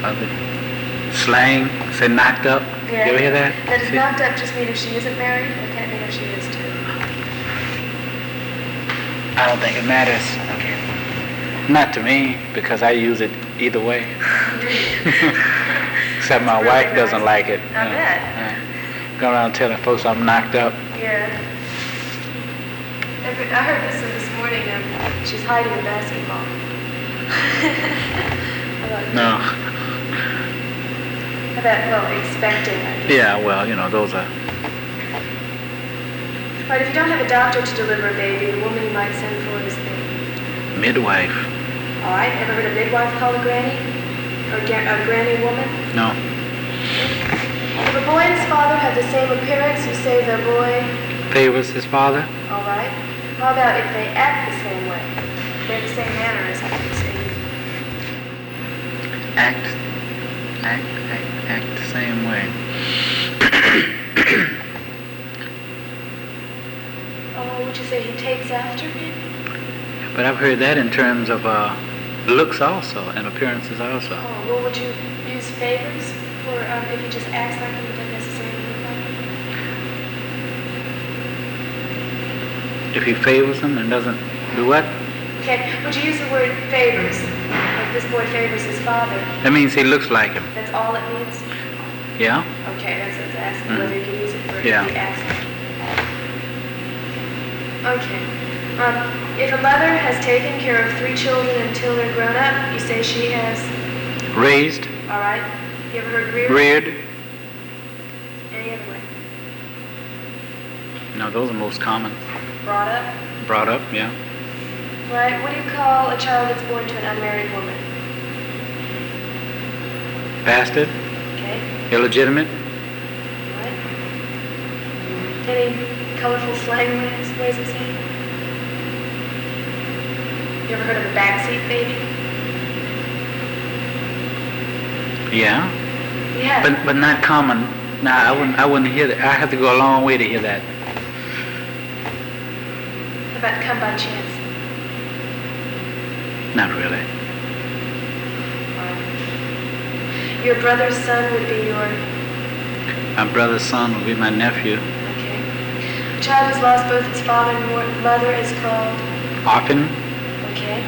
other slang. Say knocked up. Yeah. You ever hear that? Now, does knocked up just mean if she isn't married? I can't think if she is too. I don't think it matters. Not to me, because I use it either way. Except my really wife doesn't nice. like it. I bet. Go around telling folks I'm knocked up. Yeah. I heard this one this morning. She's hiding a basketball. No. How about, well, expecting, I guess. Yeah, well, those are... Right, if you don't have a doctor to deliver a baby, the woman you might send for is the... midwife. All right, ever heard a midwife called a granny? Or a granny woman? No. If a boy and his father have the same appearance, you say the boy... favors his father? All right. How about if they act the same way? They have the same mannerisms, you say... Act the same way. Oh, would you say he takes after him? But I've heard that in terms of looks also, and appearances also. Oh, well, would you use favors for if he just acts like him but doesn't necessarily look like him? If he favors him and doesn't do what? Okay, would you use the word favors? Like this boy favors his father. That means he looks like him. That's all it means? Yeah? Okay, that's what I was asking, whether you could use it for Yeah. if he acts like him. Okay. If a mother has taken care of 3 children until they're grown up, you say she has... Raised. All right. You ever heard reared? Reared. Any other way? No, those are most common. Brought up? Brought up, yeah. Right. What do you call a child that's born to an unmarried woman? Bastard. Okay. Illegitimate. Right. Any colorful slang ways of saying it? You ever heard of a backseat baby? Yeah. Yeah. But not common. Nah, I wouldn't hear that. I have to go a long way to hear that. How about come by chance? Not really. Your brother's son would be your... My brother's son would be my nephew. Okay. A child who's lost both his father and mother is called... Orphan. Okay.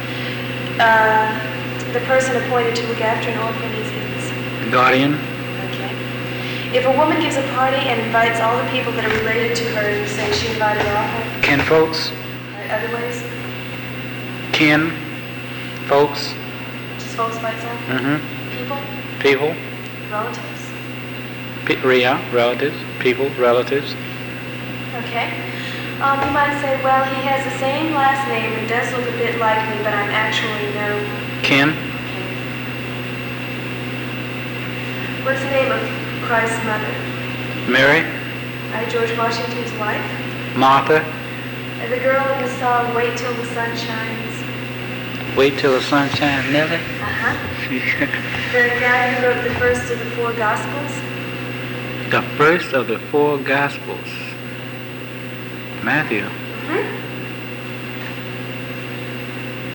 The person appointed to look after an orphan is... Guardian. Okay. If a woman gives a party and invites all the people that are related to her, you say she invited all her... Kinfolks. Right, other ways? Kin. Folks. Just folks by itself? Mm-hmm. People? People. Relatives? Relatives. People. Relatives. Okay. You might say, well, he has the same last name and does look a bit like me, but I'm actually no... Kin. Okay. What's the name of Christ's mother? Mary. George Washington's wife? Martha. The girl in the song, Wait Till the Sun Shines. Wait till the sun shines, Nellie. Uh-huh. The guy who wrote the first of the 4 Gospels? The first of the 4 Gospels. Matthew. Mm-hmm.